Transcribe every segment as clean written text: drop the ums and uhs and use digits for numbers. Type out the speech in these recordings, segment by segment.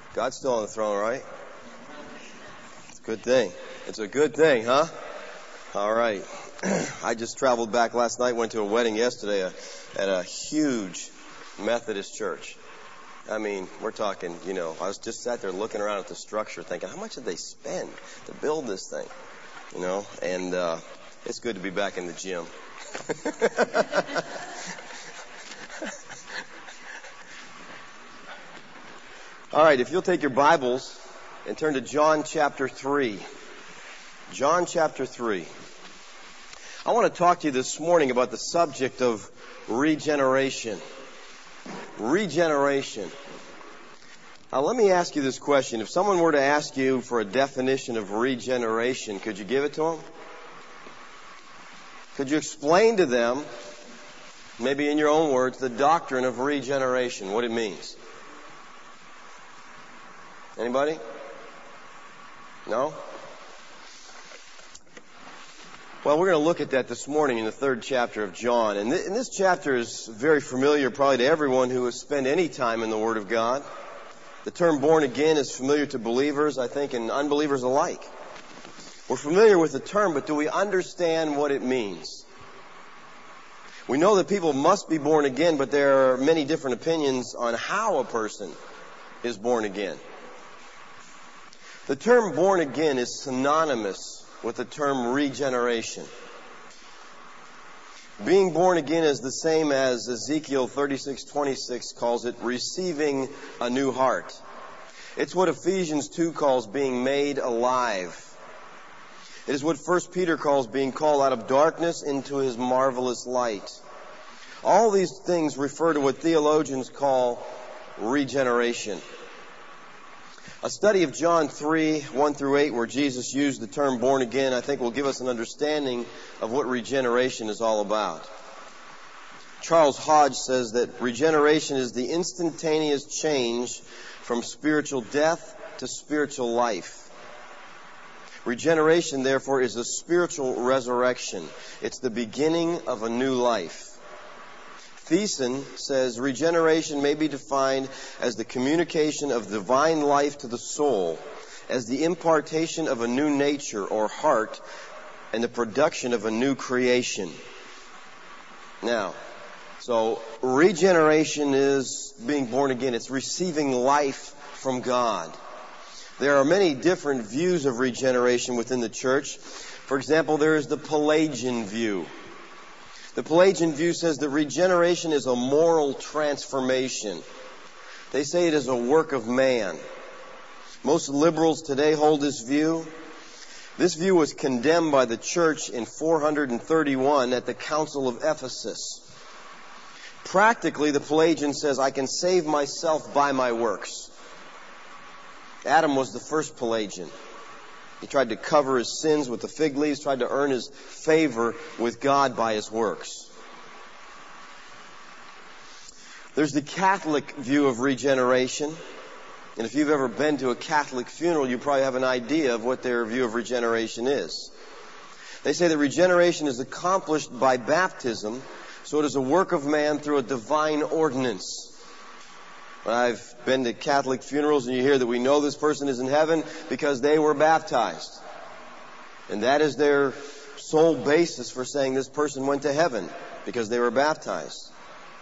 God's still on the throne, right? It's a good thing. It's a good thing, huh? All right. I just traveled back last night, went to a wedding yesterday at a huge Methodist church. I mean, we're talking, I was just sat there looking around at the structure thinking, how much did they spend to build this thing? And it's good to be back in the gym. All right, if you'll take your Bibles and turn to John chapter 3. John chapter 3. I want to talk to you this morning about the subject of regeneration. Regeneration. Now, let me ask you this question. If someone were to ask you for a definition of regeneration, could you give it to them? Could you explain to them, maybe in your own words, the doctrine of regeneration, what it means? Anybody? No? Well, we're going to look at that this morning in the 3rd chapter of John. And this chapter is very familiar probably to everyone who has spent any time in the Word of God. The term born again is familiar to believers, I think, and unbelievers alike. We're familiar with the term, but do we understand what it means? We know that people must be born again, but there are many different opinions on how a person is born again. The term born again is synonymous with the term regeneration. Being born again is the same as Ezekiel 36:26 calls it receiving a new heart. It's what Ephesians 2 calls being made alive. It is what 1 Peter calls being called out of darkness into his marvelous light. All these things refer to what theologians call regeneration. A study of John 3, 1 through 8, where Jesus used the term born again, I think will give us an understanding of what regeneration is all about. Charles Hodge says that regeneration is the instantaneous change from spiritual death to spiritual life. Regeneration, therefore, is a spiritual resurrection. It's the beginning of a new life. Thiessen says regeneration may be defined as the communication of divine life to the soul, as the impartation of a new nature or heart, and the production of a new creation. Now, so regeneration is being born again. It's receiving life from God. There are many different views of regeneration within the church. For example, there is the Pelagian view. The Pelagian view says that regeneration is a moral transformation. They say it is a work of man. Most liberals today hold this view. This view was condemned by the church in 431 at the Council of Ephesus. Practically, the Pelagian says, I can save myself by my works. Adam was the first Pelagian. He tried to cover his sins with the fig leaves, tried to earn his favor with God by his works. There's the Catholic view of regeneration. And if you've ever been to a Catholic funeral, you probably have an idea of what their view of regeneration is. They say that regeneration is accomplished by baptism, so it is a work of man through a divine ordinance. I've been to Catholic funerals and you hear that we know this person is in heaven because they were baptized. And that is their sole basis for saying this person went to heaven, because they were baptized.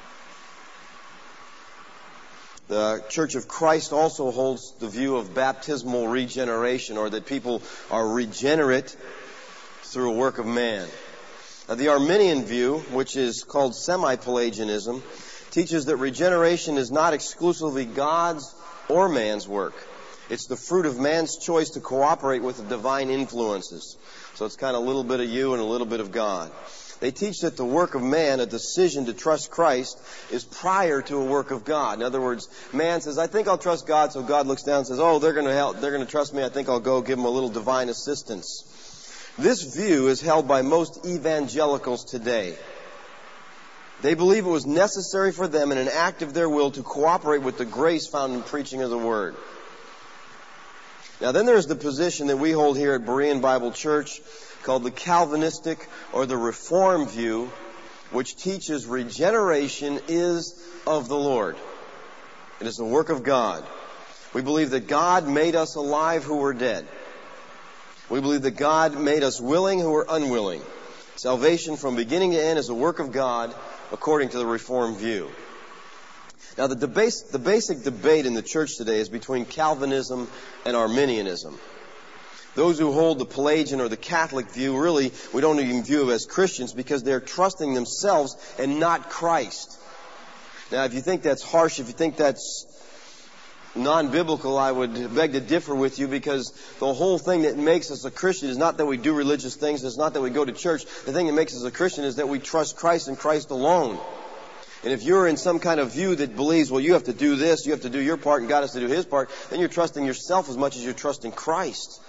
The Church of Christ also holds the view of baptismal regeneration, or that people are regenerate through a work of man. Now, the Arminian view, which is called semi-Pelagianism, teaches that regeneration is not exclusively God's or man's work. It's the fruit of man's choice to cooperate with the divine influences. So it's kind of a little bit of you and a little bit of God. They teach that the work of man, a decision to trust Christ, is prior to a work of God. In other words, man says, I think I'll trust God, so God looks down and says, oh, they're going to help, they're going to trust me, I think I'll go give them a little divine assistance. This view is held by most evangelicals today. They believe it was necessary for them in an act of their will to cooperate with the grace found in preaching of the Word. Now then there's the position that we hold here at Berean Bible Church called the Calvinistic or the Reform view, which teaches regeneration is of the Lord. It is the work of God. We believe that God made us alive who were dead. We believe that God made us willing who were unwilling. Salvation from beginning to end is a work of God according to the Reformed view. Now, the basic debate in the church today is between Calvinism and Arminianism. Those who hold the Pelagian or the Catholic view, really, we don't even view as Christians because they're trusting themselves and not Christ. Now, if you think that's harsh, if you think that's non-biblical, I would beg to differ with you, because the whole thing that makes us a Christian is not that we do religious things, it's not that we go to church. The thing that makes us a Christian is that we trust Christ and Christ alone. And if you're in some kind of view that believes, well, you have to do this, you have to do your part, and God has to do His part, then you're trusting yourself as much as you're trusting Christ.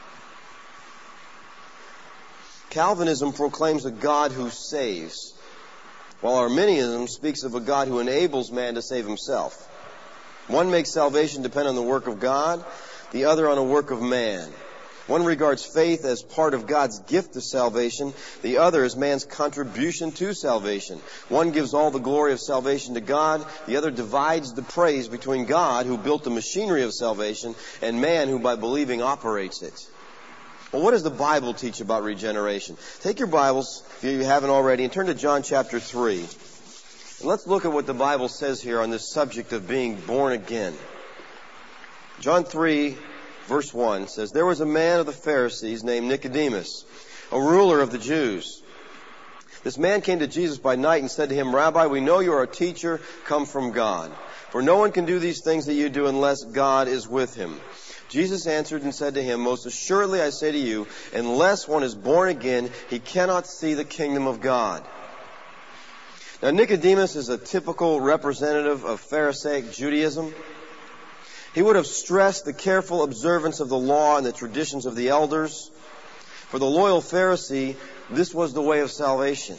Calvinism proclaims a God who saves, while Arminianism speaks of a God who enables man to save himself. One makes salvation depend on the work of God, the other on a work of man. One regards faith as part of God's gift of salvation, the other as man's contribution to salvation. One gives all the glory of salvation to God, the other divides the praise between God, who built the machinery of salvation, and man, who by believing operates it. Well, what does the Bible teach about regeneration? Take your Bibles, if you haven't already, and turn to John chapter 3. And let's look at what the Bible says here on this subject of being born again. John 3, verse 1 says, "There was a man of the Pharisees named Nicodemus, a ruler of the Jews. This man came to Jesus by night and said to him, 'Rabbi, we know you are a teacher come from God. For no one can do these things that you do unless God is with him.' Jesus answered and said to him, 'Most assuredly I say to you, unless one is born again, he cannot see the kingdom of God.'" Now, Nicodemus is a typical representative of Pharisaic Judaism. He would have stressed the careful observance of the law and the traditions of the elders. For the loyal Pharisee, this was the way of salvation.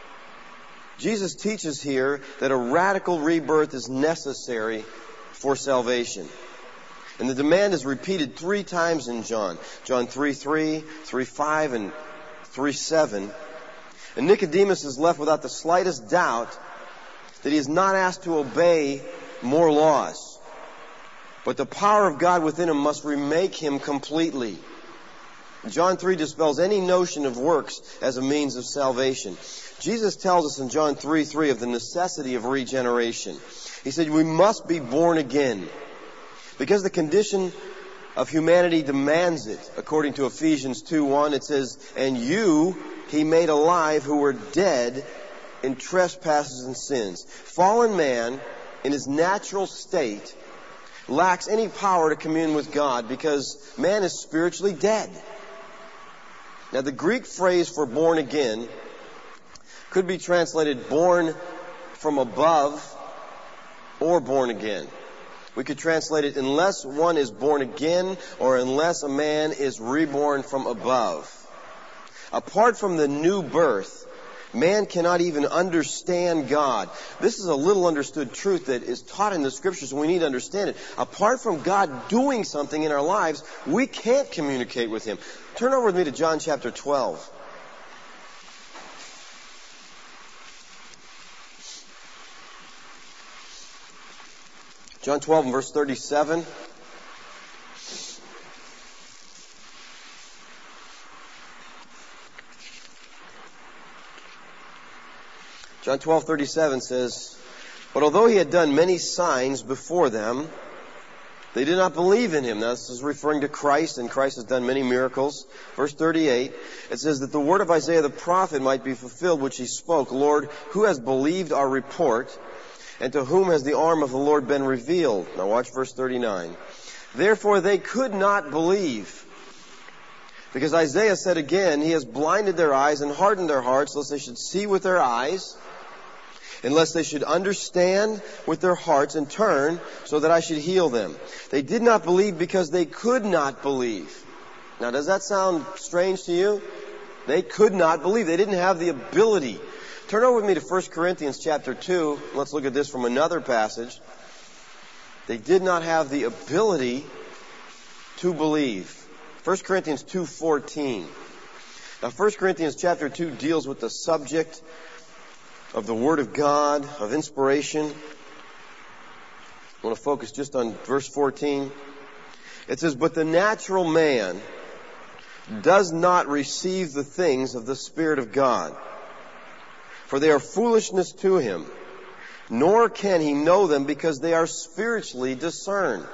Jesus teaches here that a radical rebirth is necessary for salvation. And the demand is repeated 3 times in John. John 3:3, 3:5, and 3:7. And Nicodemus is left without the slightest doubt that he is not asked to obey more laws. But the power of God within him must remake him completely. John 3 dispels any notion of works as a means of salvation. Jesus tells us in John 3:3 of the necessity of regeneration. He said, we must be born again. Because the condition of humanity demands it. According to Ephesians 2:1, it says, "And you He made alive who were dead in trespasses and sins." Fallen man, in his natural state, lacks any power to commune with God because man is spiritually dead. Now, the Greek phrase for born again could be translated born from above or born again. We could translate it, unless one is born again, or unless a man is reborn from above. Apart from the new birth, man cannot even understand God. This is a little understood truth that is taught in the Scriptures, and we need to understand it. Apart from God doing something in our lives, we can't communicate with Him. Turn over with me to John chapter 12. John 12 and verse 37. John 12:37 says, "But although he had done many signs before them, they did not believe in him." Now, this is referring to Christ, and Christ has done many miracles. Verse 38, it says that the word of Isaiah the prophet might be fulfilled, which he spoke, "Lord, who has believed our report? And to whom has the arm of the Lord been revealed?" Now watch verse 39. "Therefore they could not believe. Because Isaiah said again, He has blinded their eyes and hardened their hearts, lest they should see with their eyes, and lest they should understand with their hearts and turn, so that I should heal them. They did not believe because they could not believe." Now, does that sound strange to you? They could not believe. They didn't have the ability. Turn over with me to 1 Corinthians chapter 2. Let's look at this from another passage. They did not have the ability to believe. 1 Corinthians 2:14. Now, 1 Corinthians chapter 2 deals with the subject of the Word of God, of inspiration. I want to focus just on verse 14. It says, "But the natural man does not receive the things of the Spirit of God, for they are foolishness to him, nor can he know them because they are spiritually discerned."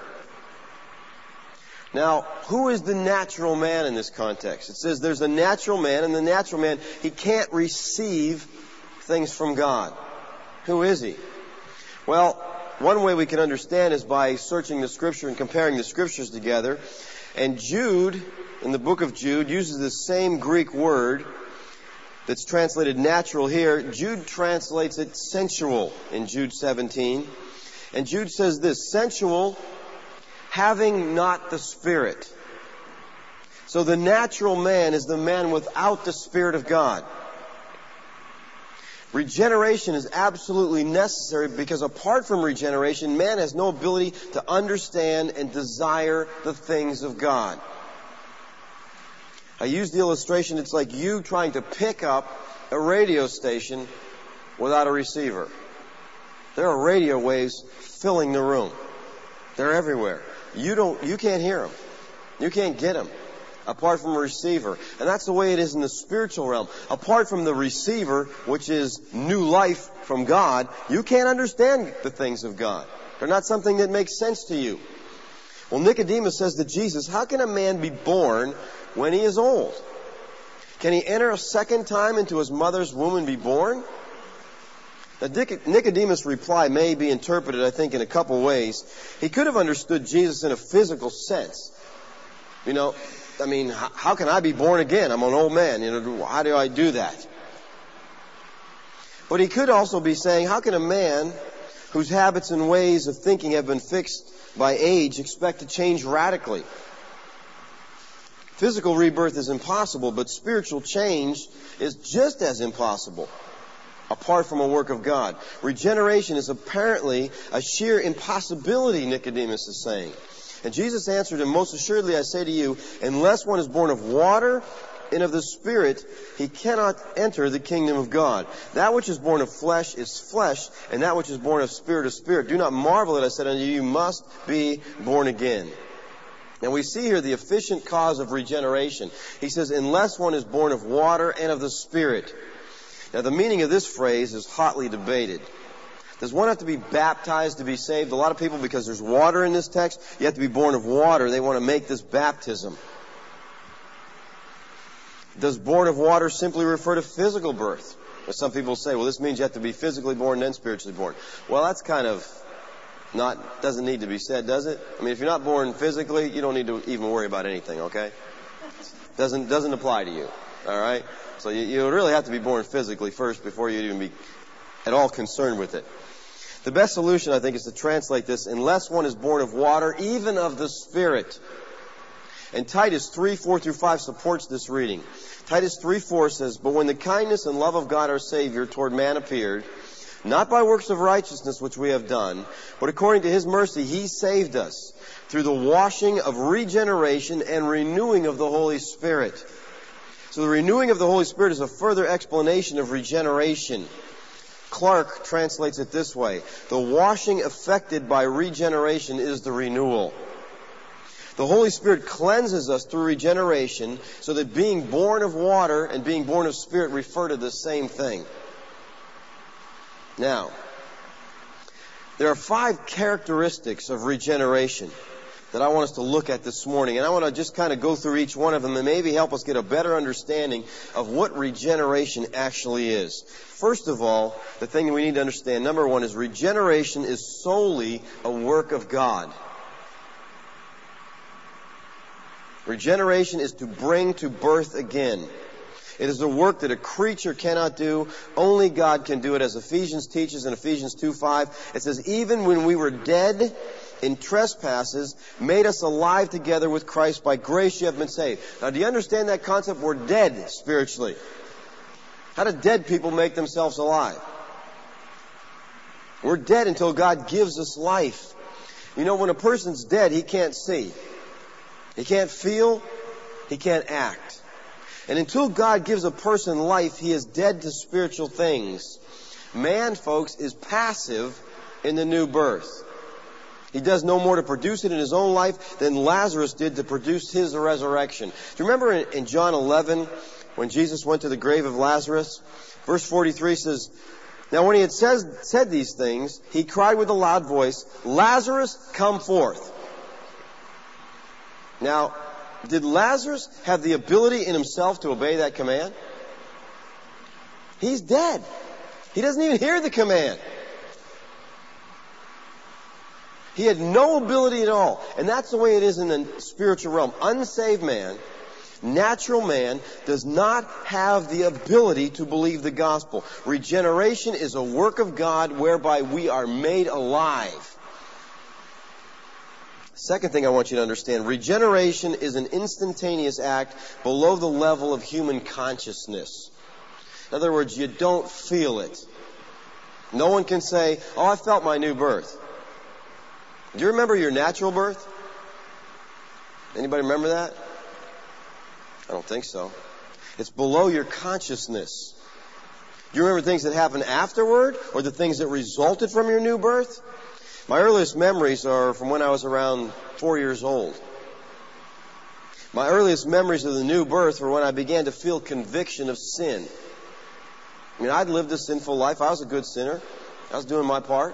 Now, who is the natural man in this context? It says there's a natural man, and the natural man, he can't receive things from God. Who is he? Well, one way we can understand is by searching the Scripture and comparing the Scriptures together. And Jude, in the book of Jude, uses the same Greek word that's translated natural here. Jude translates it sensual in Jude 17. And Jude says this, sensual, having not the Spirit. So the natural man is the man without the Spirit of God. Regeneration is absolutely necessary because apart from regeneration, man has no ability to understand and desire the things of God. I use the illustration, it's like you trying to pick up a radio station without a receiver. There are radio waves filling the room. They're everywhere. You can't hear them. You can't get them apart from a receiver. And that's the way it is in the spiritual realm. Apart from the receiver, which is new life from God, you can't understand the things of God. They're not something that makes sense to you. Well, Nicodemus says to Jesus, how can a man be born when he is old? Can he enter a second time into his mother's womb and be born? Now, Nicodemus' reply may be interpreted, I think, in a couple ways. He could have understood Jesus in a physical sense. How can I be born again? I'm an old man. How do I do that? But he could also be saying, how can a man whose habits and ways of thinking have been fixed by age expect to change radically? Physical rebirth is impossible, but spiritual change is just as impossible apart from a work of God. Regeneration is apparently a sheer impossibility, Nicodemus is saying. And Jesus answered him, most assuredly I say to you, unless one is born of water and of the Spirit, he cannot enter the kingdom of God. That which is born of flesh is flesh, and that which is born of spirit is spirit. Do not marvel that I said unto you, you must be born again. Now we see here the efficient cause of regeneration. He says, unless one is born of water and of the Spirit. Now the meaning of this phrase is hotly debated. Does one have to be baptized to be saved? A lot of people, because there's water in this text, you have to be born of water. They want to make this baptism. Does born of water simply refer to physical birth? But some people say, well, this means you have to be physically born and then spiritually born. Well, that's kind of doesn't need to be said, does it? I mean, if you're not born physically, you don't need to even worry about anything, okay? Doesn't apply to you, all right? So you really have to be born physically first before you even be at all concerned with it. The best solution, I think, is to translate this, unless one is born of water, even of the Spirit. And Titus 3:4-5 supports this reading. Titus 3:4 says, but when the kindness and love of God our Savior toward man appeared, not by works of righteousness which we have done, but according to His mercy He saved us, through the washing of regeneration and renewing of the Holy Spirit. So the renewing of the Holy Spirit is a further explanation of regeneration. Clark translates it this way. The washing effected by regeneration is the renewal. The Holy Spirit cleanses us through regeneration so that being born of water and being born of Spirit refer to the same thing. Now, there are 5 characteristics of regeneration that I want us to look at this morning. And I want to just kind of go through each one of them and maybe help us get a better understanding of what regeneration actually is. First of all, the thing that we need to understand, number 1, is regeneration is solely a work of God. Regeneration is to bring to birth again. It is a work that a creature cannot do. Only God can do it, as Ephesians teaches in Ephesians 2:5. It says, even when we were dead in trespasses, made us alive together with Christ. By grace you have been saved. Now, do you understand that concept? We're dead spiritually. How do dead people make themselves alive? We're dead until God gives us life. You know, when a person's dead, he can't see. He can't feel. He can't act. And until God gives a person life, he is dead to spiritual things. Man, folks, is passive in the new birth. He does no more to produce it in his own life than Lazarus did to produce his resurrection. Do you remember in John 11 when Jesus went to the grave of Lazarus? Verse 43 says, "Now when he had said these things, he cried with a loud voice, 'Lazarus, come forth.'" Now, did Lazarus have the ability in himself to obey that command? He's dead. He doesn't even hear the command. He had no ability at all. And that's the way it is in the spiritual realm. Unsaved man, natural man, does not have the ability to believe the gospel. Regeneration is a work of God whereby we are made alive. Second thing I want you to understand, regeneration is an instantaneous act below the level of human consciousness. In other words, you don't feel it. No one can say, "Oh, I felt my new birth." Do you remember your natural birth? Anybody remember that? I don't think so. It's below your consciousness. Do you remember things that happened afterward or the things that resulted from your new birth? My earliest memories are from when I was around 4 years old. My earliest memories of the new birth were when I began to feel conviction of sin. I mean, I'd lived a sinful life. I was a good sinner. I was doing my part.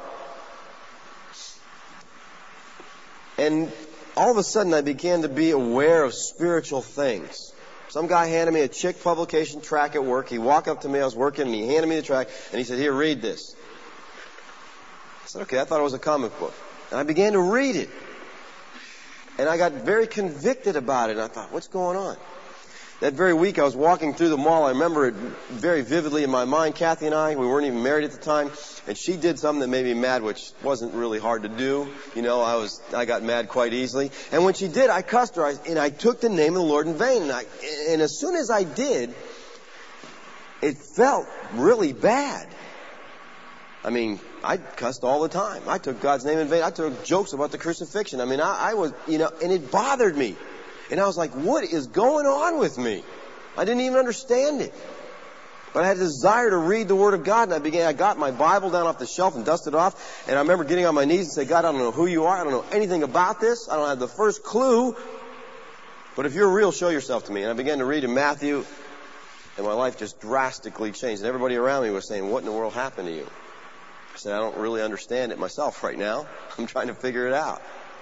And all of a sudden I began to be aware of spiritual things. Some guy handed me a chick publication tract at work. He walked up to me, I was working, and he handed me the tract, and he said, "Here, read this." I said, "Okay," I thought it was a comic book. And I began to read it. And I got very convicted about it, and I thought, what's going on? That very week I was walking through the mall. I remember it very vividly in my mind. Kathy and I, we weren't even married at the time, and she did something that made me mad, which wasn't really hard to do. You know, I got mad quite easily. And when she did, I cussed her, and I took the name of the Lord in vain. And as soon as I did, it felt really bad. I mean, I cussed all the time. I took God's name in vain. I took jokes about the crucifixion. I mean, I was, and it bothered me. And I was like, what is going on with me? I didn't even understand it. But I had a desire to read the Word of God, and I got my Bible down off the shelf and dusted it off. And I remember getting on my knees and saying, "God, I don't know who you are. I don't know anything about this. I don't have the first clue. But if you're real, show yourself to me." And I began to read in Matthew, and my life just drastically changed. And everybody around me was saying, "What in the world happened to you?" I said, "I don't really understand it myself right now. I'm trying to figure it out."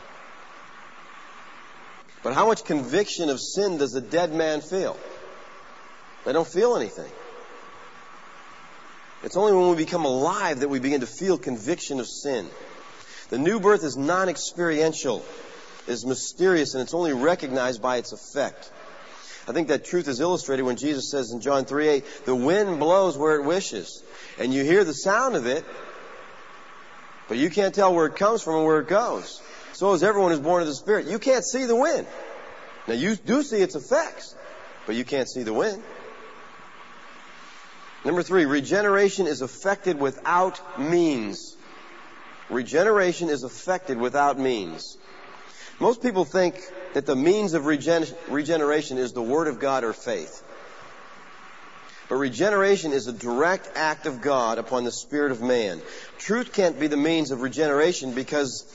But how much conviction of sin does a dead man feel? They don't feel anything. It's only when we become alive that we begin to feel conviction of sin. The new birth is non-experiential, is mysterious, and it's only recognized by its effect. I think that truth is illustrated when Jesus says in John 3:8, "The wind blows where it wishes, and you hear the sound of it, but you can't tell where it comes from and where it goes. So is everyone who's born of the Spirit." You can't see the wind. Now, you do see its effects, but you can't see the wind. Number 3, regeneration is effected without means. Regeneration is effected without means. Most people think that the means of regeneration is the Word of God or faith. But regeneration is a direct act of God upon the spirit of man. Truth can't be the means of regeneration because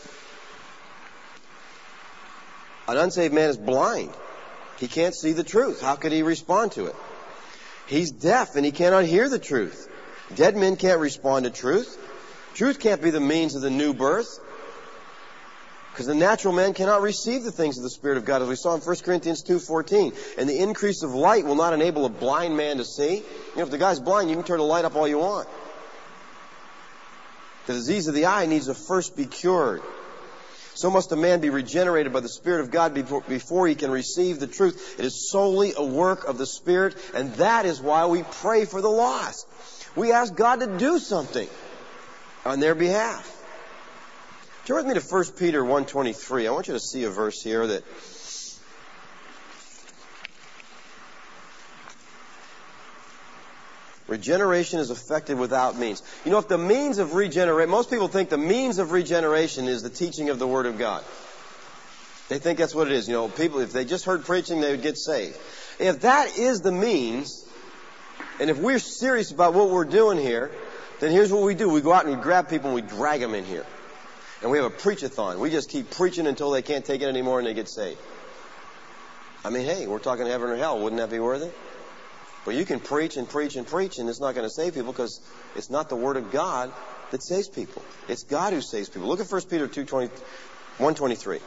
an unsaved man is blind. He can't see the truth. How could he respond to it? He's deaf and he cannot hear the truth. Dead men can't respond to truth. Truth can't be the means of the new birth, because the natural man cannot receive the things of the Spirit of God, as we saw in 1 Corinthians 2:14. And the increase of light will not enable a blind man to see. If the guy's blind, you can turn the light up all you want. The disease of the eye needs to first be cured. So must a man be regenerated by the Spirit of God before he can receive the truth. It is solely a work of the Spirit, and that is why we pray for the lost. We ask God to do something on their behalf. Turn with me to 1 Peter 1:23. I want you to see a verse here that regeneration is effected without means. If the means of regeneration, most people think the means of regeneration is the teaching of the Word of God. They think that's what it is. People, if they just heard preaching, they would get saved. If that is the means, and if we're serious about what we're doing here, then here's what we do. We go out and we grab people and we drag them in here. And we have a preach-a-thon. We just keep preaching until they can't take it anymore and they get saved. I mean, hey, we're talking heaven or hell. Wouldn't that be worth it? But you can preach and preach and preach, and it's not going to save people because it's not the Word of God that saves people. It's God who saves people. Look at 1 Peter 1:23.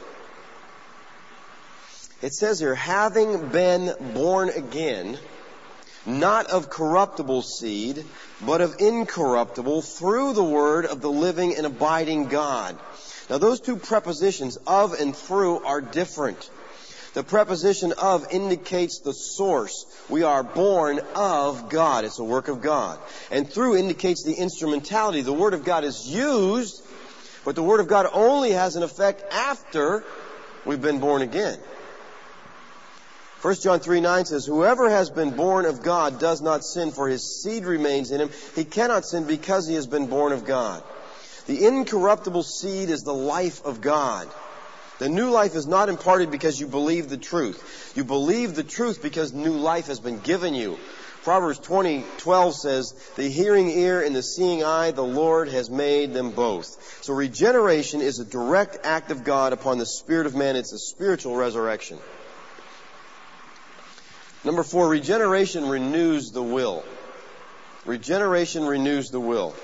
It says here, having been born again, not of corruptible seed, but of incorruptible, through the word of the living and abiding God. Now those two prepositions, of and through, are different. The preposition of indicates the source. We are born of God. It's a work of God. And through indicates the instrumentality. The Word of God is used, but the Word of God only has an effect after we've been born again. 1 John 3:9 says, whoever has been born of God does not sin, for his seed remains in him. He cannot sin because he has been born of God. The incorruptible seed is the life of God. The new life is not imparted because you believe the truth. You believe the truth because new life has been given you. Proverbs 20:12 says, the hearing ear and the seeing eye, the Lord has made them both. So regeneration is a direct act of God upon the spirit of man. It's a spiritual resurrection. Number 4, regeneration renews the will. Regeneration renews the will.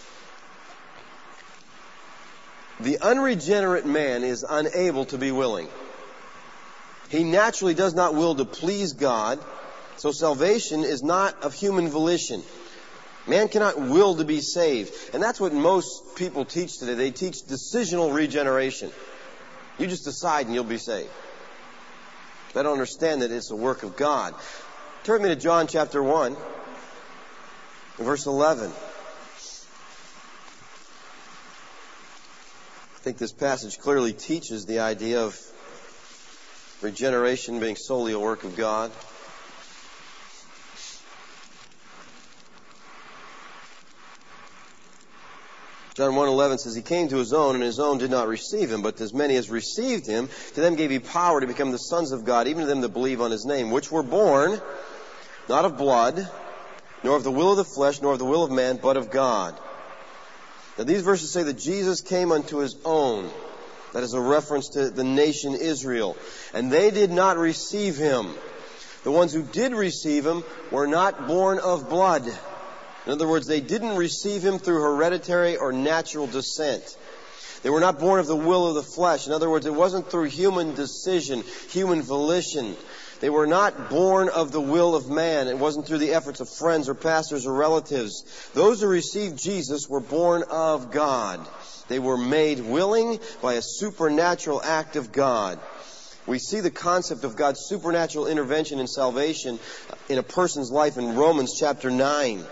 The unregenerate man is unable to be willing. He naturally does not will to please God, so salvation is not of human volition. Man cannot will to be saved. And that's what most people teach today. They teach decisional regeneration. You just decide and you'll be saved. They don't understand that it's a work of God. Turn me to John chapter 1, verse 11. I think this passage clearly teaches the idea of regeneration being solely a work of God. John 1:11 says, he came to his own, and his own did not receive him. But as many as received him, to them gave he power to become the sons of God, even to them that believe on his name, which were born not of blood, nor of the will of the flesh, nor of the will of man, but of God. Now these verses say that Jesus came unto his own. That is a reference to the nation Israel. And they did not receive him. The ones who did receive him were not born of blood. In other words, they didn't receive him through hereditary or natural descent. They were not born of the will of the flesh. In other words, it wasn't through human decision, human volition. They were not born of the will of man. It wasn't through the efforts of friends or pastors or relatives. Those who received Jesus were born of God. They were made willing by a supernatural act of God. We see the concept of God's supernatural intervention in salvation in a person's life in Romans chapter 9.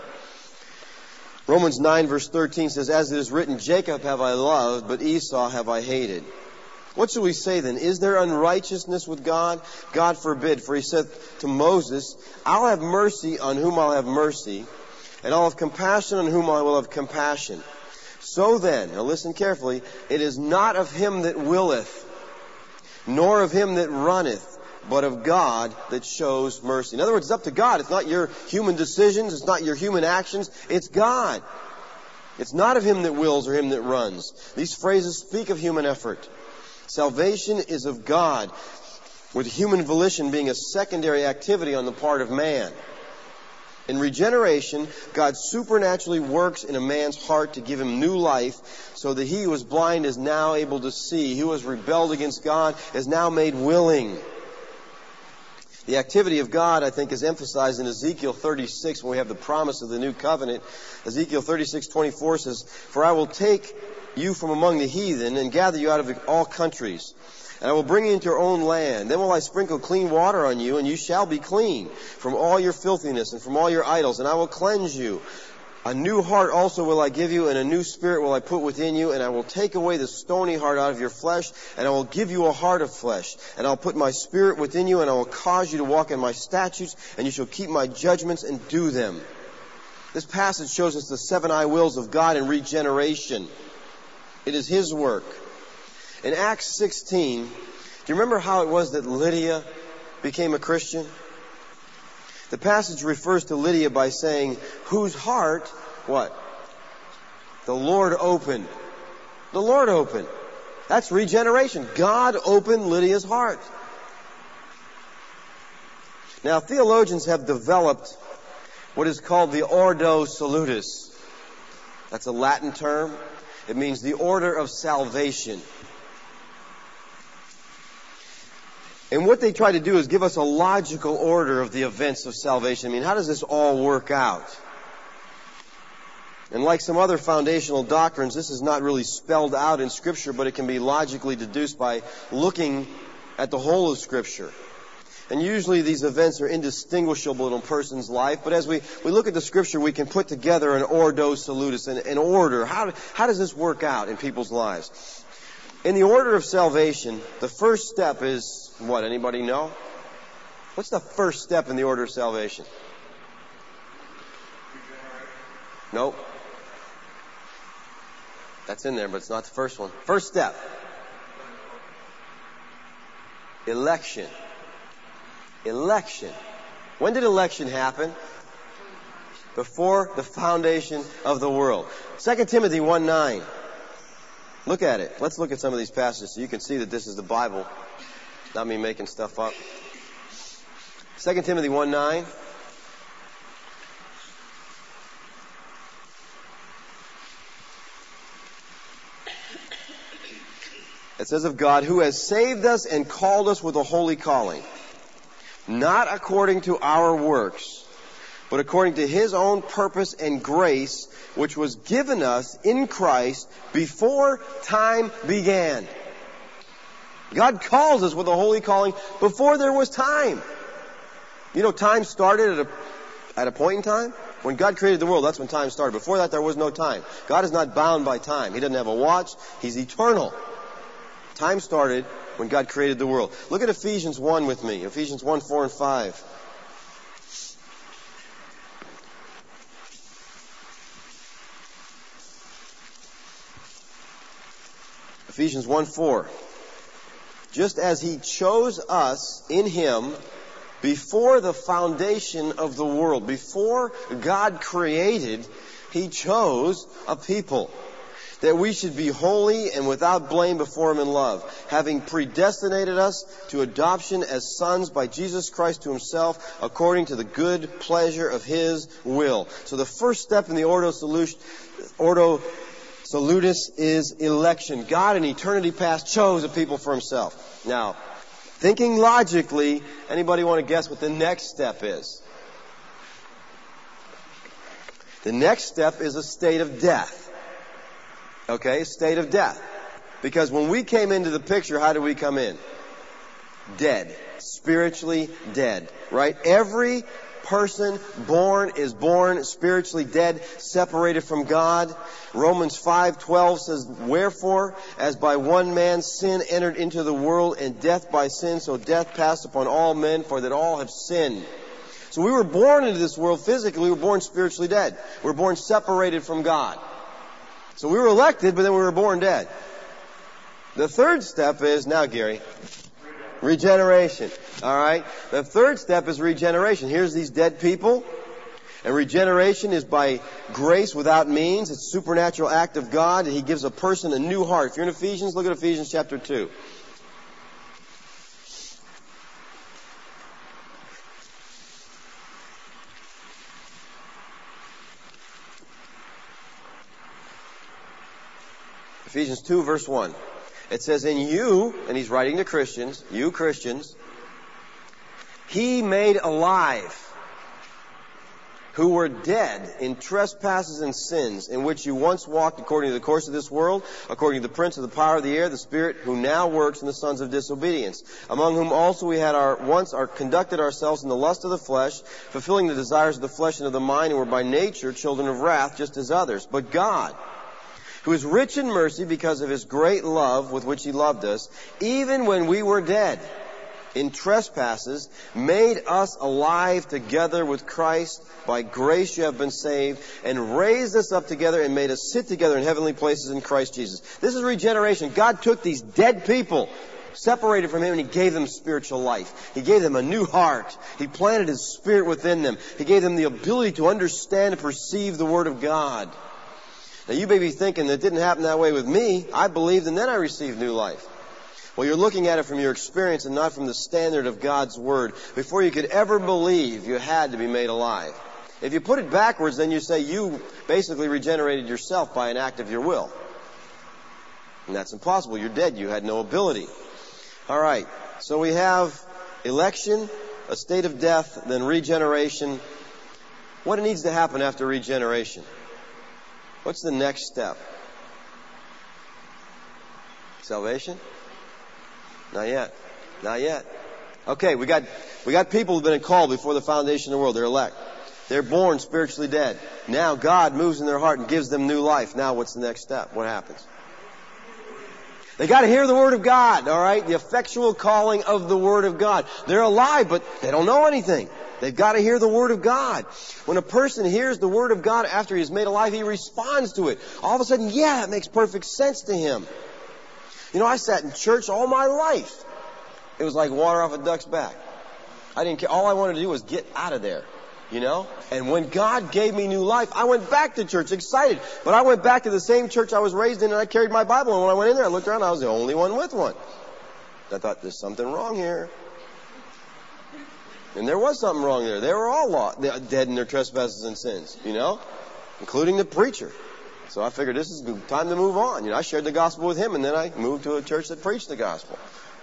Romans 9 verse 13 says, as it is written, Jacob have I loved, but Esau have I hated. What shall we say then? Is there unrighteousness with God? God forbid. For he said to Moses, I'll have mercy on whom I'll have mercy, and I'll have compassion on whom I will have compassion. So then, now listen carefully, it is not of him that willeth, nor of him that runneth, but of God that shows mercy. In other words, it's up to God. It's not your human decisions. It's not your human actions. It's God. It's not of him that wills or him that runs. These phrases speak of human effort. Salvation is of God, with human volition being a secondary activity on the part of man. In regeneration, God supernaturally works in a man's heart to give him new life, so that he who was blind is now able to see. He who has rebelled against God is now made willing. The activity of God, I think, is emphasized in Ezekiel 36 when we have the promise of the new covenant. Ezekiel 36:24 says, For I will take you from among the heathen and gather you out of all countries, and I will bring you into your own land. Then will I sprinkle clean water on you, and you shall be clean from all your filthiness and from all your idols, and I will cleanse you. A new heart also will I give you, and a new spirit will I put within you, and I will take away the stony heart out of your flesh, and I will give you a heart of flesh. And I'll put my spirit within you, and I will cause you to walk in my statutes, and you shall keep my judgments and do them. This passage shows us the 7 I wills of God in regeneration. It is his work. In Acts 16, do you remember how it was that Lydia became a Christian? The passage refers to Lydia by saying, whose heart, what? The Lord opened. The Lord opened. That's regeneration. God opened Lydia's heart. Now, theologians have developed what is called the Ordo Salutis. That's a Latin term. It means the order of salvation. And what they try to do is give us a logical order of the events of salvation. I mean, how does this all work out? And like some other foundational doctrines, this is not really spelled out in Scripture, but it can be logically deduced by looking at the whole of Scripture. And usually these events are indistinguishable in a person's life, but as we look at the Scripture, we can put together an ordo salutis, an order. How does this work out in people's lives? In the order of salvation, the first step is what? Anybody know? What's the first step in the order of salvation? Nope. That's in there, but it's not the first one. First step. Election. Election. When did election happen? Before the foundation of the world. 2 Timothy 1:9. Look at it. Let's look at some of these passages so you can see that this is the Bible, not me making stuff up. 2 Timothy 1:9. It says of God, who has saved us and called us with a holy calling, not according to our works, but according to His own purpose and grace, which was given us in Christ before time began. God calls us with a holy calling before there was time. You know, time started at a point in time. When God created the world, that's when time started. Before that, there was no time. God is not bound by time. He doesn't have a watch. He's eternal. Time started when God created the world. Look at Ephesians 1 with me. Ephesians 1, 4, and 5. Ephesians 1:4. Just as He chose us in Him before the foundation of the world, before God created, He chose a people, that we should be holy and without blame before Him in love, having predestinated us to adoption as sons by Jesus Christ to Himself, according to the good pleasure of His will. So the first step in the Ordo Salutis is election. God in eternity past chose a people for Himself. Now, thinking logically, anybody want to guess what the next step is? The next step is a state of death. Okay, state of death. Because when we came into the picture, how did we come in? Dead. Spiritually dead. Right? Every person born is born spiritually dead, separated from God. Romans 5:12 says, wherefore, as by one man sin entered into the world, and death by sin, so death passed upon all men, for that all have sinned. So we were born into this world physically, we were born spiritually dead. We were born separated from God. So we were elected, but then we were born dead. The third step is, now Gary, regeneration. Alright? The third step is regeneration. Here's these dead people. And regeneration is by grace without means. It's a supernatural act of God. And He gives a person a new heart. If you're in Ephesians, look at Ephesians chapter 2. Ephesians 2 verse 1. It says, in you, and he's writing to Christians, you Christians, He made alive who were dead in trespasses and sins, in which you once walked according to the course of this world, according to the prince of the power of the air, the spirit who now works in the sons of disobedience, among whom also we had once conducted ourselves in the lust of the flesh, fulfilling the desires of the flesh and of the mind, and were by nature children of wrath, just as others. But God, who is rich in mercy because of His great love with which He loved us, even when we were dead in trespasses, made us alive together with Christ. By grace you have been saved, and raised us up together and made us sit together in heavenly places in Christ Jesus. This is regeneration. God took these dead people, separated from Him, and He gave them spiritual life. He gave them a new heart. He planted His Spirit within them. He gave them the ability to understand and perceive the Word of God. Now you may be thinking that didn't happen that way with me. I believed and then I received new life. Well, you're looking at it from your experience and not from the standard of God's Word. Before you could ever believe, you had to be made alive. If you put it backwards, then you say you basically regenerated yourself by an act of your will. And that's impossible. You're dead. You had no ability. All right. So we have election, a state of death, then regeneration. What needs to happen after regeneration? What's the next step? Salvation? Not yet. Not yet. Okay, we got people who've been called before the foundation of the world. They're elect. They're born spiritually dead. Now God moves in their heart and gives them new life. Now what's the next step? What happens? They got to hear the Word of God, all right? The effectual calling of the Word of God. They're alive, but they don't know anything. They've got to hear the Word of God. When a person hears the Word of God after he's made alive, he responds to it. All of a sudden, yeah, it makes perfect sense to him. You know, I sat in church all my life. It was like water off a duck's back. I didn't care. All I wanted to do was get out of there. You know? And when God gave me new life, I went back to church excited. But I went back to the same church I was raised in and I carried my Bible. And when I went in there, I looked around and I was the only one with one. I thought, there's something wrong here. And there was something wrong there. They were all dead in their trespasses and sins, you know? Including the preacher. So I figured this is time to move on. You know, I shared the gospel with him and then I moved to a church that preached the gospel.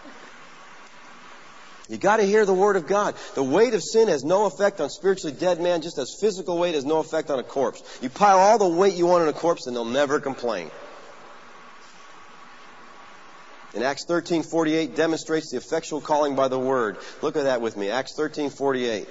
You got to hear the Word of God. The weight of sin has no effect on spiritually dead man, just as physical weight has no effect on a corpse. You pile all the weight you want on a corpse and they'll never complain. And Acts 13:48 demonstrates the effectual calling by the Word. Look at that with me. Acts 13:48.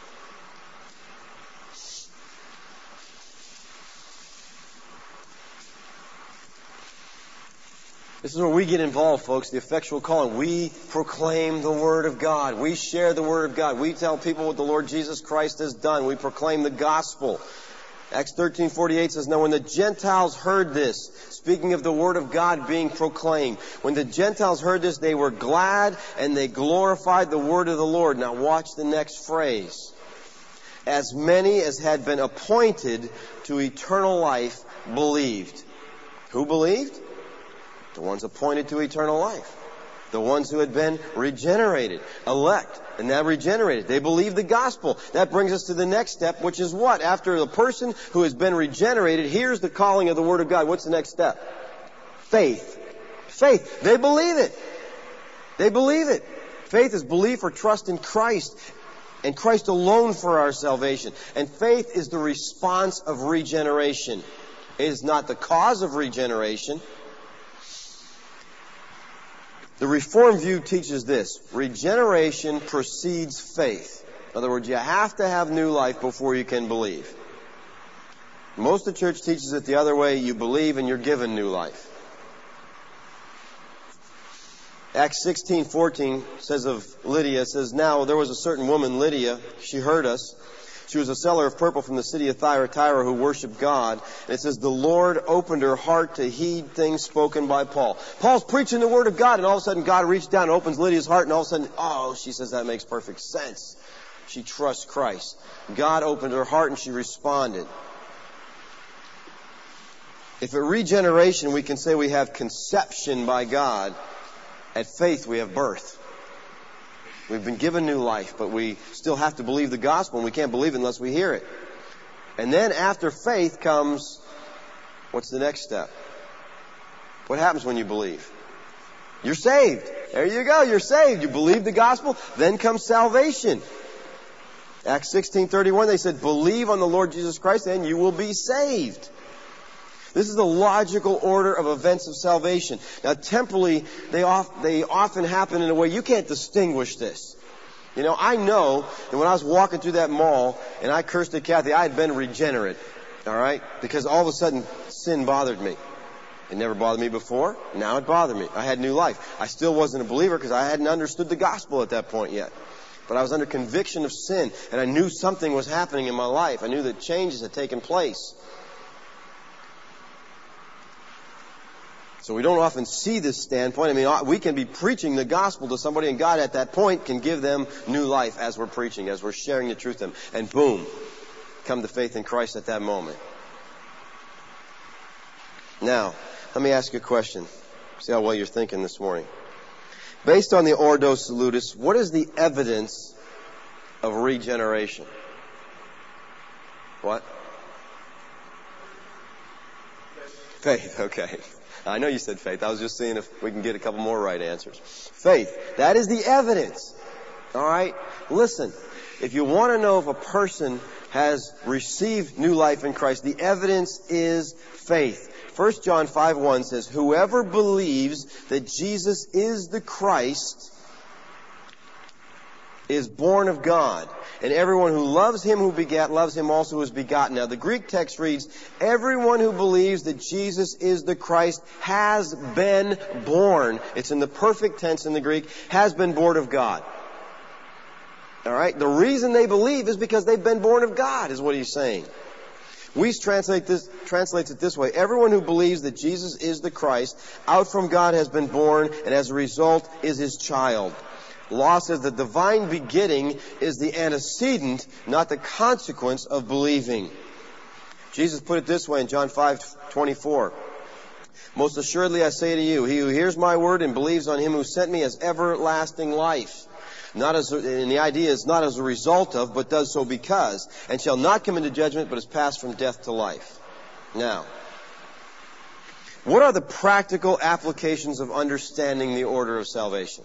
This is where we get involved, folks, the effectual calling. We proclaim the Word of God. We share the Word of God. We tell people what the Lord Jesus Christ has done. We proclaim the gospel. Acts 13:48 says, now when the Gentiles heard this, speaking of the Word of God being proclaimed, when the Gentiles heard this, they were glad and they glorified the Word of the Lord. Now watch the next phrase. As many as had been appointed to eternal life believed. Who believed? The ones appointed to eternal life. The ones who had been regenerated, elect, and now regenerated. They believe the gospel. That brings us to the next step, which is what? After the person who has been regenerated hears the calling of the Word of God, what's the next step? Faith. Faith. They believe it. They believe it. Faith is belief or trust in Christ, and Christ alone for our salvation. And faith is the response of regeneration. It is not the cause of regeneration. The Reformed view teaches this. Regeneration precedes faith. In other words, you have to have new life before you can believe. Most of the church teaches it the other way. You believe and you're given new life. Acts 16:14 says of Lydia, says, now there was a certain woman, Lydia, she heard us. She was a seller of purple from the city of Thyatira who worshiped God. And it says, the Lord opened her heart to heed things spoken by Paul. Paul's preaching the Word of God, and all of a sudden God reached down and opens Lydia's heart, and all of a sudden, oh, she says that makes perfect sense. She trusts Christ. God opened her heart and she responded. If at regeneration we can say we have conception by God, at faith we have birth. We've been given new life, but we still have to believe the gospel, and we can't believe it unless we hear it. And then after faith comes, what's the next step? What happens when you believe? You're saved. There you go, you're saved. You believe the gospel, then comes salvation. Acts 16:31, they said, believe on the Lord Jesus Christ, and you will be saved. This is the logical order of events of salvation. Now, temporally, they often happen in a way you can't distinguish this. You know, I know that when I was walking through that mall and I cursed at Kathy, I had been regenerate. All right? Because all of a sudden, sin bothered me. It never bothered me before. Now it bothered me. I had new life. I still wasn't a believer because I hadn't understood the gospel at that point yet. But I was under conviction of sin, and I knew something was happening in my life. I knew that changes had taken place. So we don't often see this standpoint. I mean, we can be preaching the gospel to somebody, and God at that point can give them new life as we're preaching, as we're sharing the truth with them. And boom, come to faith in Christ at that moment. Now, let me ask you a question. See how well you're thinking this morning. Based on the Ordo Salutis, what is the evidence of regeneration? What? Faith, okay. I know you said faith. I was just seeing if we can get a couple more right answers. Faith. That is the evidence. All right? Listen, if you want to know if a person has received new life in Christ, the evidence is faith. 1 John 5:1 says, whoever believes that Jesus is the Christ is born of God. And everyone who loves him who begat loves him also who is begotten. Now the Greek text reads, everyone who believes that Jesus is the Christ has been born. It's in the perfect tense in the Greek, has been born of God. All right? The reason they believe is because they've been born of God, is what he's saying. Weiss translates it this way. Everyone who believes that Jesus is the Christ, out from God has been born, and as a result is his child. Law says the divine begetting is the antecedent, not the consequence of believing. Jesus put it this way in John 5:24. Most assuredly I say to you, he who hears my word and believes on him who sent me has everlasting life. And the idea is not as a result of, but does so because, and shall not come into judgment, but is passed from death to life. Now, what are the practical applications of understanding the order of salvation?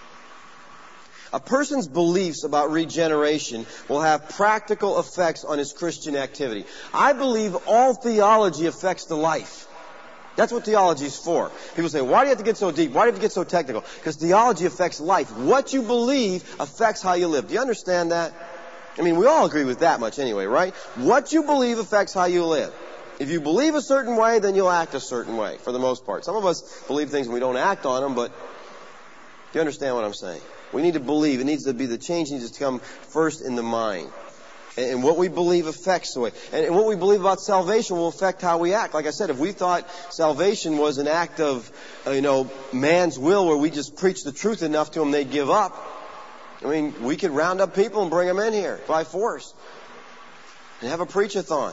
A person's beliefs about regeneration will have practical effects on his Christian activity. I believe all theology affects the life. That's what theology is for. People say, why do you have to get so deep? Why do you have to get so technical? Because theology affects life. What you believe affects how you live. Do you understand that? I mean, we all agree with that much anyway, right? What you believe affects how you live. If you believe a certain way, then you'll act a certain way, for the most part. Some of us believe things and we don't act on them, but do you understand what I'm saying? We need to believe. It needs to be, the change needs to come first in the mind. And what we believe affects the way. And what we believe about salvation will affect how we act. Like I said, if we thought salvation was an act of, man's will where we just preach the truth enough to them they'd give up, I mean, we could round up people and bring them in here by force. And have a preach-a-thon.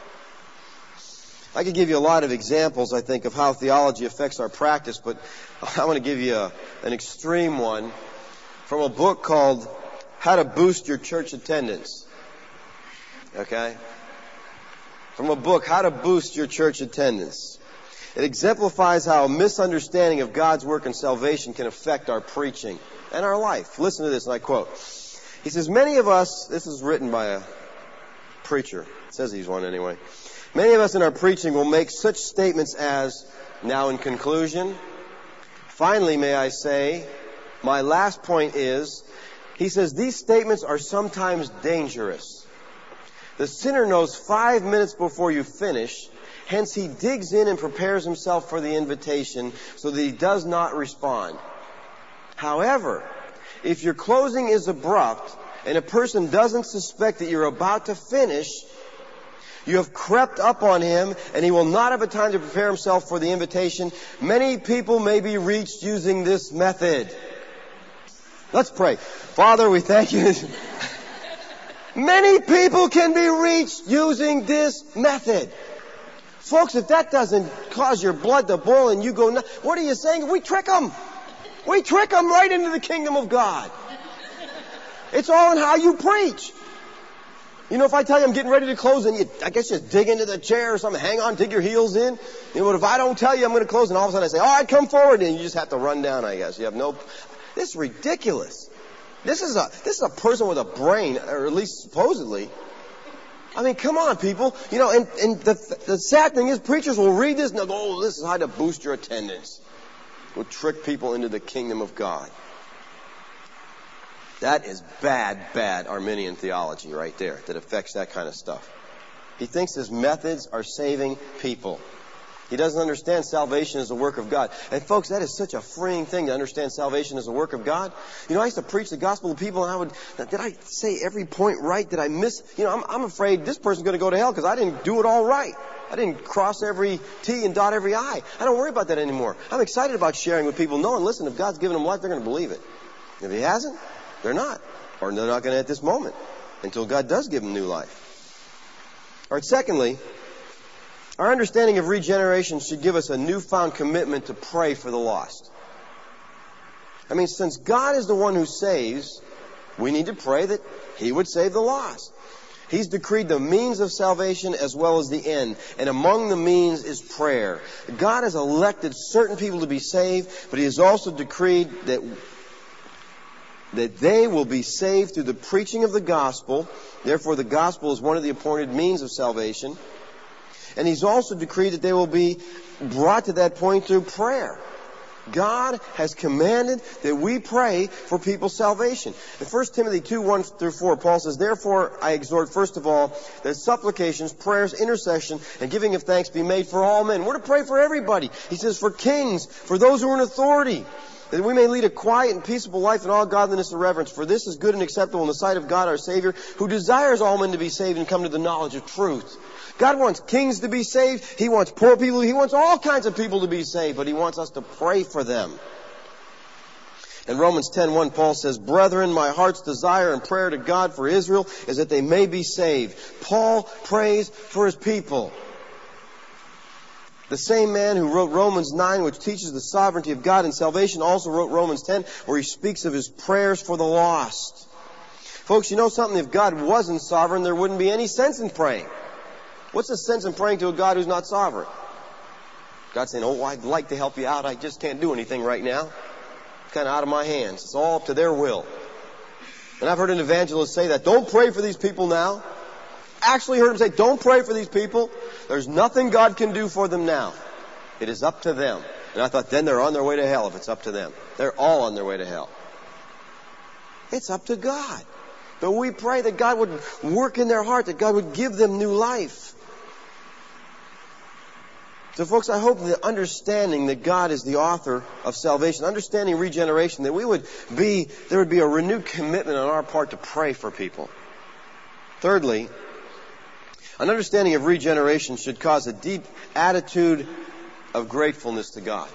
I could give you a lot of examples, I think, of how theology affects our practice, but I want to give you an extreme one from a book called How to Boost Your Church Attendance. Okay? From a book, How to Boost Your Church Attendance. It exemplifies how a misunderstanding of God's work in salvation can affect our preaching and our life. Listen to this, and I quote. He says, many of us, this is written by a preacher. It says he's one anyway. Many of us in our preaching will make such statements as, now in conclusion, finally may I say, my last point is, he says, these statements are sometimes dangerous. The sinner knows 5 minutes before you finish, hence he digs in and prepares himself for the invitation so that he does not respond. However, if your closing is abrupt and a person doesn't suspect that you're about to finish, you have crept up on him and he will not have a time to prepare himself for the invitation. Many people may be reached using this method. Let's pray. Father, we thank you. Many people can be reached using this method. Folks, if that doesn't cause your blood to boil and you go nuts, what are you saying? We trick them. We trick them right into the kingdom of God. It's all in how you preach. If I tell you I'm getting ready to close and I guess just dig into the chair or something, hang on, dig your heels in. But if I don't tell you I'm going to close and all of a sudden I say, all right, come forward, and you just have to run down, I guess. You have no, this is ridiculous. This is a person with a brain, or at least supposedly. I mean, come on, people. And the sad thing is, preachers will read this and they'll go, oh, this is how to boost your attendance. We'll trick people into the kingdom of God. That is bad Arminian theology right there that affects that kind of stuff. He thinks his methods are saving people. He doesn't understand salvation as a work of God. And folks, that is such a freeing thing to understand salvation as a work of God. I used to preach the gospel to people and did I say every point right? Did I miss? I'm afraid this person's going to go to hell because I didn't do it all right. I didn't cross every T and dot every I. I don't worry about that anymore. I'm excited about sharing with people, knowing, listen, if God's given them life, they're going to believe it. If He hasn't, they're not. Or they're not going to at this moment until God does give them new life. All right, secondly, Our understanding of regeneration should give us a newfound commitment to pray for the lost. I mean, since God is the one who saves, we need to pray that He would save the lost. He's decreed the means of salvation as well as the end. And among the means is prayer. God has elected certain people to be saved, but He has also decreed that they will be saved through the preaching of the gospel. Therefore, the gospel is one of the appointed means of salvation. And He's also decreed that they will be brought to that point through prayer. God has commanded that we pray for people's salvation. In 1 Timothy 2:1-4, Paul says, "Therefore I exhort first of all that supplications, prayers, intercession, and giving of thanks be made for all men." We're to pray for everybody. He says for kings, for those who are in authority, that we may lead a quiet and peaceable life in all godliness and reverence. For this is good and acceptable in the sight of God our Savior, who desires all men to be saved and come to the knowledge of truth. God wants kings to be saved. He wants poor people. He wants all kinds of people to be saved, but He wants us to pray for them. In Romans 10:1, Paul says, "Brethren, my heart's desire and prayer to God for Israel is that they may be saved." Paul prays for his people. The same man who wrote Romans 9, which teaches the sovereignty of God and salvation, also wrote Romans 10, where he speaks of his prayers for the lost. Folks, you know something? If God wasn't sovereign, there wouldn't be any sense in praying. What's the sense in praying to a God who's not sovereign? God saying, "Oh, I'd like to help you out. I just can't do anything right now. It's kind of out of my hands. It's all up to their will." And I've heard an evangelist say that. Don't pray for these people now. Actually heard him say, don't pray for these people. There's nothing God can do for them now. It is up to them. And I thought, then they're on their way to hell if it's up to them. They're all on their way to hell. It's up to God. But we pray that God would work in their heart, that God would give them new life. So folks, I hope the understanding that God is the author of salvation, understanding regeneration, that there would be a renewed commitment on our part to pray for people. Thirdly, an understanding of regeneration should cause a deep attitude of gratefulness to God.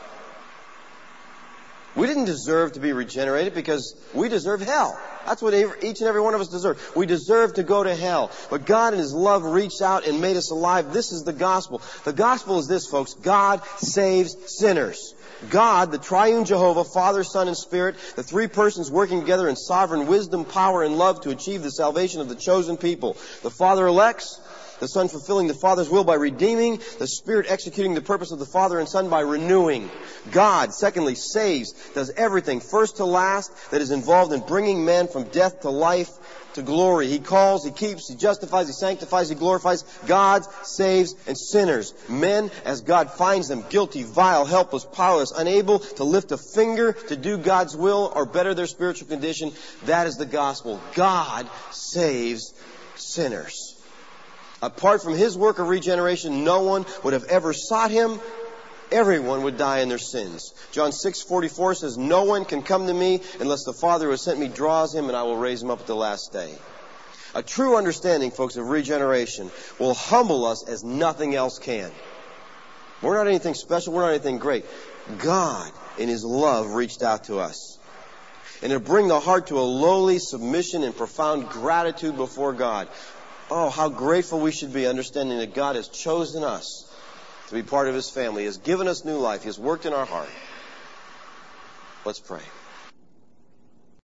We didn't deserve to be regenerated because we deserve hell. That's what each and every one of us deserve. We deserve to go to hell. But God in His love reached out and made us alive. This is the gospel. The gospel is this, folks. God saves sinners. God, the triune Jehovah, Father, Son, and Spirit, the three persons working together in sovereign wisdom, power, and love to achieve the salvation of the chosen people. The Father elects, the Son fulfilling the Father's will by redeeming, the Spirit executing the purpose of the Father and Son by renewing. God, secondly, saves, does everything, first to last, that is involved in bringing man from death to life to glory. He calls, He keeps, He justifies, He sanctifies, He glorifies. God saves and sinners. Men, as God finds them, guilty, vile, helpless, powerless, unable to lift a finger to do God's will or better their spiritual condition. That is the gospel. God saves sinners. Apart from His work of regeneration, no one would have ever sought Him. Everyone would die in their sins. John 6:44 says, "No one can come to me unless the Father who has sent me draws him, and I will raise him up at the last day." A true understanding, folks, of regeneration will humble us as nothing else can. We're not anything special. We're not anything great. God, in His love, reached out to us. And it'll bring the heart to a lowly submission and profound gratitude before God. Oh, how grateful we should be, understanding that God has chosen us to be part of His family. He has given us new life. He has worked in our heart. Let's pray.